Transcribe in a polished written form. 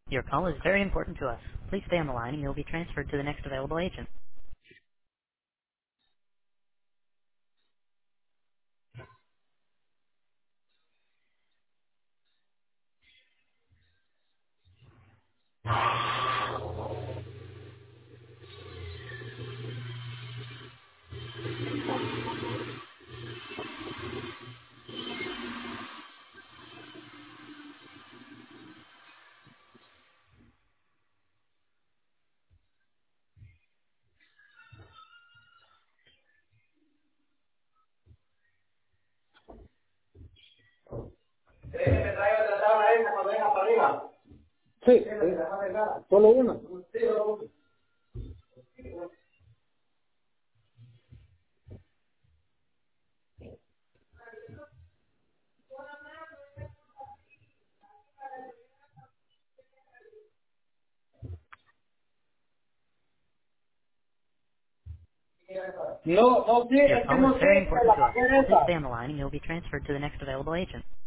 Your call is very important to us. Please stay on the line and you'll be transferred to the next available agent. Me traiga otra tabla esa cuando venga para arriba. Sí, solo una. No, no, sí, Your es que call is no sé, very que important la to us. mujer Please esa. stay on the line and you'll be transferred to the next available agent.